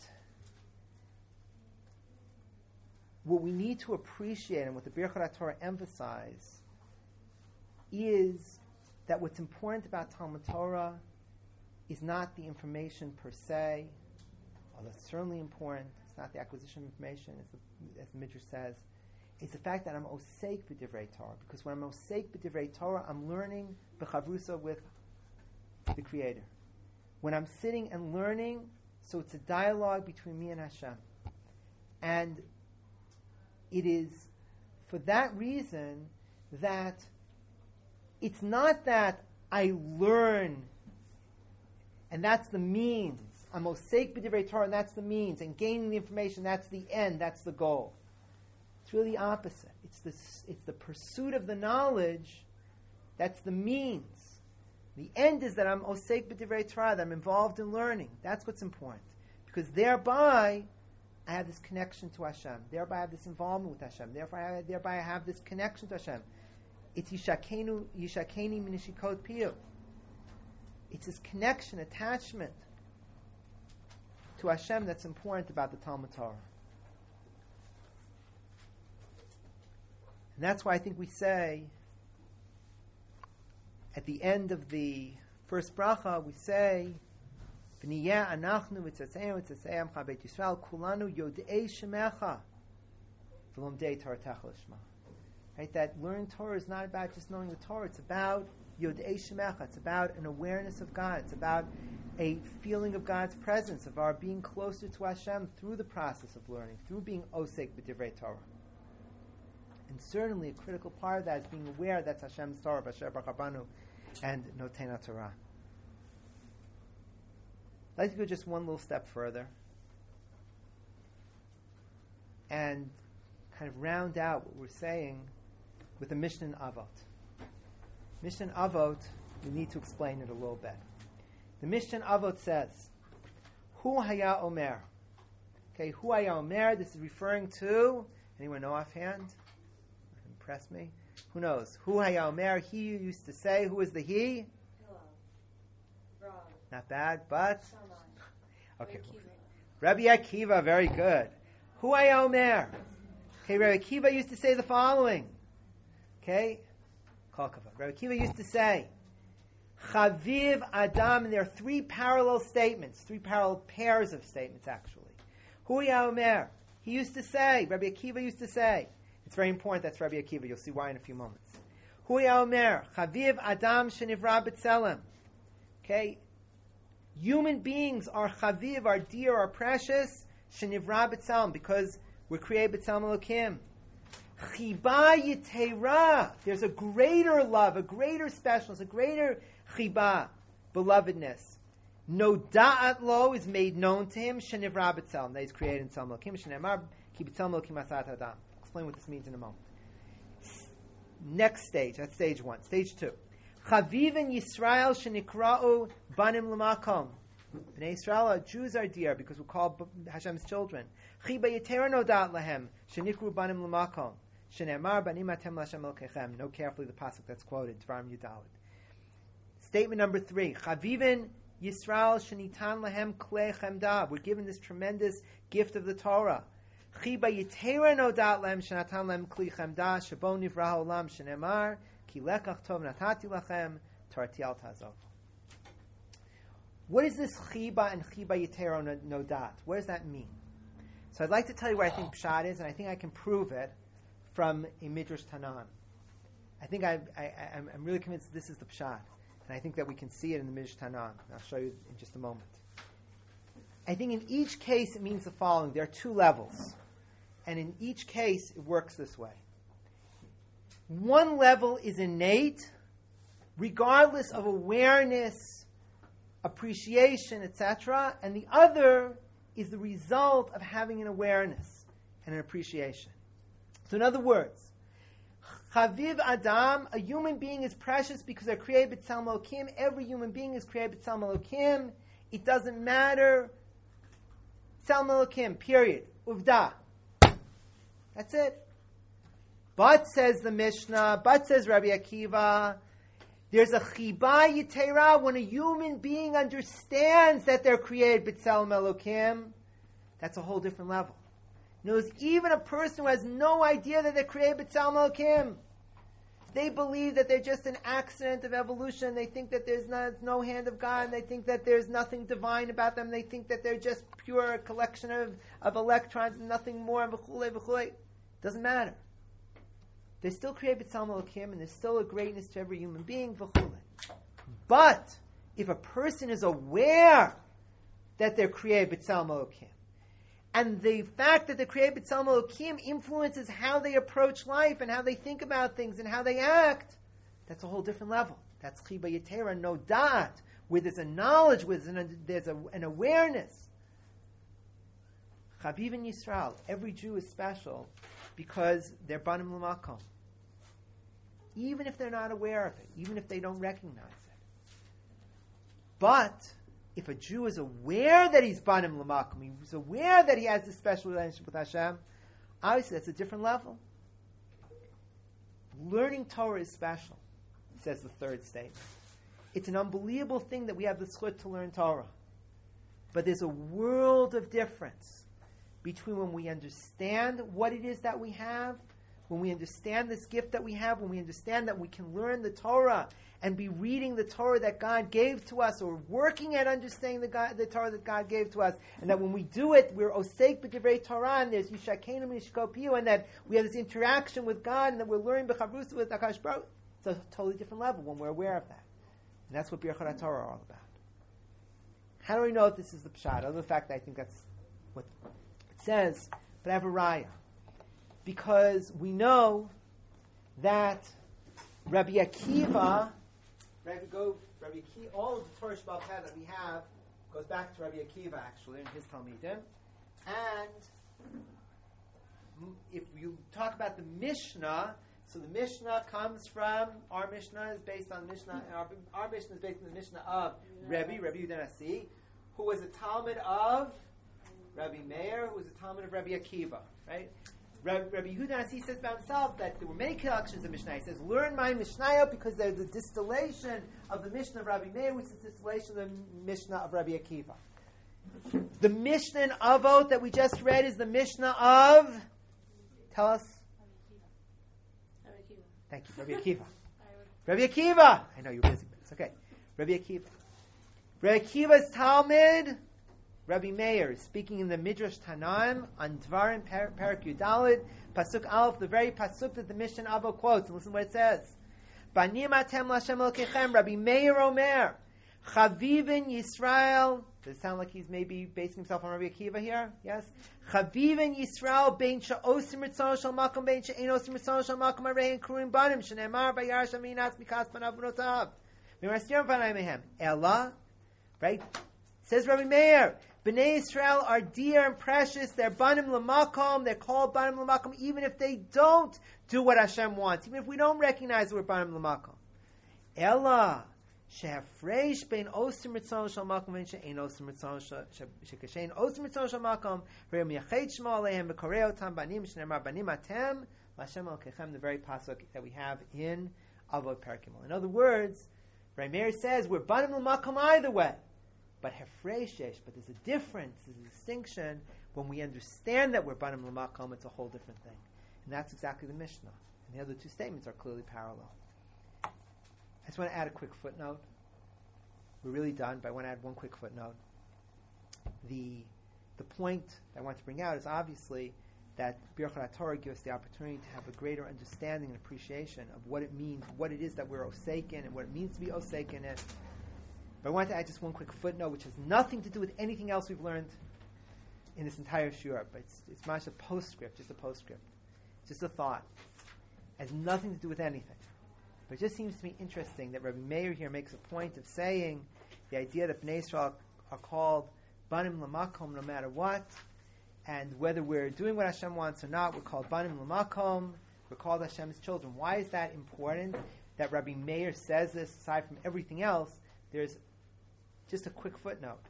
what we need to appreciate and what the Birchot HaTorah emphasize is that what's important about Talmud Torah is not the information per se, although it's certainly important. It's not the acquisition of information, as the, as the Midrash says. It's the fact that I'm osek b'divrei Torah, because when I'm osek b'divrei Torah, I'm learning b'chavrusa with the Creator. When I'm sitting and learning, so it's a dialogue between me and Hashem. And it is for that reason that it's not that I learn and that's the means. I'm osek b'divrei Torah and that's the means. And gaining the information, that's the end, that's the goal. It's really the opposite. It's the, it's the pursuit of the knowledge that's the means. The end is that I'm osek b'divrei Torah, that I'm involved in learning. That's what's important. Because thereby, I have this connection to Hashem. Thereby, I have this involvement with Hashem. Thereby, I, thereby I have this connection to Hashem. It's yishakenu, yishakeni minishikot piyu. It's this connection, attachment to Hashem that's important about the Talmud Torah. And that's why I think we say, at the end of the first bracha, we say, V'niyeh anachnu v'tzatzayim v'tzatzayim chabet Yisrael kulanu yodei shemecha v'lomdei Toratecha l'shma. Right? That learning Torah is not about just knowing the Torah. It's about yodei shemecha. It's about an awareness of God. It's about a feeling of God's presence, of our being closer to Hashem through the process of learning, through being osek b'divrei Torah. And certainly a critical part of that is being aware that's Hashem's Torah, B'asher Baruch Rabanu, and Noten HaTorah. I'd like to go just one little step further and kind of round out what we're saying with the Mishnah in Avot. Mishnah in Avot, we need to explain it a little bit. The Mishnah in Avot says, Hu haya omer. Okay, Hu haya omer, this is referring to, anyone know offhand? Impress me. Who knows? Hu haya omer, he used to say. Who is the he? Wrong. Not bad, but okay. Rabbi Rabbi Akiva, very good. Hu haya omer. Okay, Rabbi Akiva used to say the following. Okay, Kolkava. Rabbi Akiva used to say, Chaviv Adam, and there are three parallel statements, three parallel pairs of statements actually. Hu haya omer. He used to say. Rabbi Akiva used to say. It's very important. That's Rabbi Akiva. You'll see why in a few moments. Hu haya omer, Chaviv Adam shenivra b'tzelem. Okay, human beings are chaviv, are dear, are precious, shenivra b'tzelem, because we're created b'tzelem Elokim. Chiba yitera. There's a greater love, a greater specialness, a greater chiba, belovedness. No da'at lo is made known to him, shenivra b'tzelem, that he's created in tzelem Elokim. Shenemar ki b'tzelem Elokim asat Adam. Explain what this means in a moment. Next stage, that's stage one. Stage two. Chavivin Yisrael shenikra'u banim l'makom. Bnei Yisrael, Jews are dear because we're called Hashem's children. Chiba yetera nodat lahem shenikru banim l'makom. Shenemar banim atem l'Hashem elokechem. Know carefully the pasuk that's quoted. Dvarim Yudalit. Statement number three. Chavivin Yisrael shenitan lahem klei chemda. We're given this tremendous gift of the Torah. Chiba yitera nodat lahem shenatan lahem kli chemda shebo nivra olam shenemar ki lekach tov natati lachem tarti al tazov. What is this chiba and chiba yitero no, no dat? What does that mean? So I'd like to tell you what I think pshat is, and I think I can prove it from a Midrash Tanan. I think I, I, I'm, I'm really convinced this is the pshat, and I think that we can see it in the Midrash Tanan. I'll show you in just a moment. I think in each case it means the following. There are two levels, and in each case it works this way. One level is innate, regardless of awareness, appreciation, et cetera, and the other is the result of having an awareness and an appreciation. So in other words, Chaviv Adam, a human being is precious because they're created b'tzelem Elokim. Every human being is created b'tzelem Elokim. It doesn't matter. B'tzelem Elokim, period. Uvda. That's it. But, says the Mishnah, but, says Rabbi Akiva, there's a chiba yitera when a human being understands that they're created b'tzelem Elokim. That's a whole different level. Knows even a person who has no idea that they're created b'tzelem Elokim. They believe that they're just an accident of evolution. They think that there's no, no hand of God. And they think that there's nothing divine about them. They think that they're just pure collection of, of electrons and nothing more. V'chulei, v'chulei. Doesn't matter. They're still created b'tzelem Elokim, and there's still a greatness to every human being. V'chulei. But if a person is aware that they're created b'tzelem Elokim, and the fact that the created b'tzelem Elokim influences how they approach life and how they think about things and how they act, that's a whole different level. That's chiba yitera, no dat, where there's a knowledge, where there's an, there's a, an awareness. Chaviv in Yisrael, every Jew is special because they're banim l'makom. Even if they're not aware of it, even if they don't recognize it. But if a Jew is aware that he's banim l'makom, he's aware that he has this special relationship with Hashem, obviously that's a different level. Learning Torah is special, says the third statement. It's an unbelievable thing that we have the zchut to learn Torah. But there's a world of difference between when we understand what it is that we have, when we understand this gift that we have, when we understand that we can learn the Torah and be reading the Torah that God gave to us, or working at understanding the, God, the Torah that God gave to us, and that when we do it, we're osek b'divrei Torah, and there's yishakenu mishkopiu, and that we have this interaction with God, and that we're learning b'chavrusa with Akash Baruch. It's a totally different level when we're aware of that. And that's what Birchot HaTorah are all about. How do we know if this is the pshat? Other than the fact that I think that's what it says, but I have a raya. Because we know that Rabbi Akiva, Rabbi go, Rabbi Akiva, all of the Torah Sheba'al Peh that we have goes back to Rabbi Akiva actually in his Talmidim. And if you talk about the Mishnah, so the Mishnah comes from, our Mishnah is based on Mishnah, our, our Mishnah is based on the Mishnah of Rabbi, Rabbi Yehuda Nasi, who was a Talmud of Rabbi Meir, who was a Talmud of Rabbi Akiva, right? Rabbi Yehuda Nasi says about himself that there were many collections of Mishnah. He says, learn my Mishnah because they're the distillation of the Mishnah of Rabbi Meir, which is the distillation of the Mishnah of Rabbi Akiva. The Mishnah in Avot that we just read is the Mishnah of, tell us. Thank you, Rabbi Akiva. Rabbi Akiva! I know you're busy, but it's okay. Rabbi Akiva. Rabbi Akiva's Talmud, Rabbi Meir, speaking in the Midrash Tanan on Dvarim Perak Yudalid, Pasuk Aleph, the very Pasuk that the Mishnah Avot quotes. And listen to what it says. Banim atem l'Hashem Elokechem, Rabbi Meir Omer, Chavivin Yisrael. Does it sound like he's maybe basing himself on Rabbi Akiva here? Yes? Chavivin Yisrael bein she'osim ritzon shel makom bein she'ein osim ritzon shel makom arein kruim banim she'nemar bayar shaminas mikas panav v'notav v'marasirim v'nai mehem Ella, right? Says Rabbi Meir, Bnei Yisrael are dear and precious. They're banim l'makom. They're called banim l'makom even if they don't do what Hashem wants. Even if we don't recognize we're banim l'makom. Ella shehafreish bein osim ritzon shel makom bein she'ein osim ritzon shekashein osim ritzon shel makom v'yom yached shmo aleihem v'korei otam banim shneimar banim atem l'Hashem Elokechem, the very pasuk that we have in Avot Perek Gimel. In other words, Rabbi Meir says we're banim l'makom either way. But hefresh yesh, but there's a difference, there's a distinction. When we understand that we're banim l'makom, it's a whole different thing. And that's exactly the Mishnah. And the other two statements are clearly parallel. I just want to add a quick footnote. we're really done, but I want to add one quick footnote. The the point I want to bring out is obviously that Birchot Torah gives us the opportunity to have a greater understanding and appreciation of what it means, what it is that we're osek in, and what it means to be osek in it. But I want to add just one quick footnote, which has nothing to do with anything else we've learned in this entire shiur, but it's, it's much a postscript, just a postscript, just a thought. It has nothing to do with anything. But it just seems to me interesting that Rabbi Meir here makes a point of saying the idea that Bnei Yisrael are called Banim Lamakom no matter what, and whether we're doing what Hashem wants or not, we're called Banim Lamakom, we're called Hashem's children. Why is that important that Rabbi Meir says this aside from everything else? There's just a quick footnote.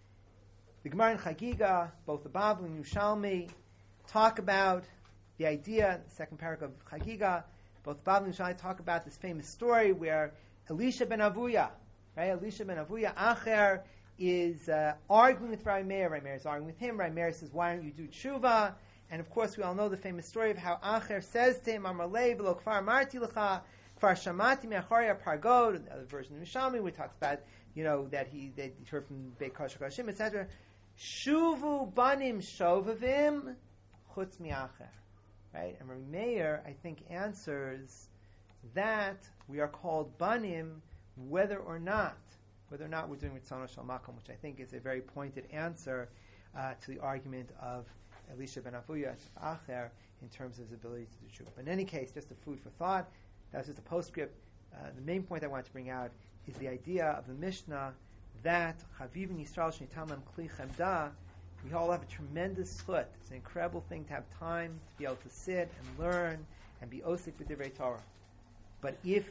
The Gemara and Chagiga, both the Bavli and Yerushalmi, talk about the idea, the second paragraph of Chagiga, both the Bavli and Yerushalmi talk about this famous story where Elisha ben Avuya, right, Elisha ben Avuya, Acher, is uh, arguing with Rabbi Meir. Rabbi Meir is arguing with him. Rabbi Meir says, why don't you do tshuva? And of course, we all know the famous story of how Acher says to him, Amar lei v'lo kfar marti lecha, kfar shamati me'achorei pargod, another version of Yerushalmi, where it talks about, you know, that he, they heard from Beit Kodesh HaKodashim, et cetera. Shuvu banim shovavim chutz mi'acher. Right? And Rabbi Meir, I think, answers that we are called banim whether or not, whether or not we're doing Ritzono Shel Makom, which I think is a very pointed answer uh, to the argument of Elisha ben Avuya Acher in terms of his ability to do tshuva. But in any case, just a food for thought. That's just a postscript. Uh, the main point I want to bring out is the idea of the Mishnah that Chaviv and Yisrael Shnitam Lem Kli Chemda, we all have a tremendous chut. It's an incredible thing to have time to be able to sit and learn and be osik b'divrei Torah. But if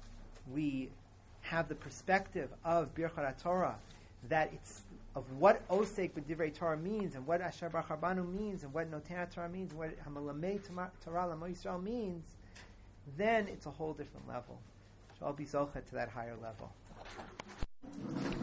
we have the perspective of Birchot Torah, that it's of what osik b'divrei Torah means, and what Asher Bar Charbanu means, and what Noten Torah means, and what Hamalamei Torah L'Amo Yisrael means, then it's a whole different level. So I'll be zochet to that higher level.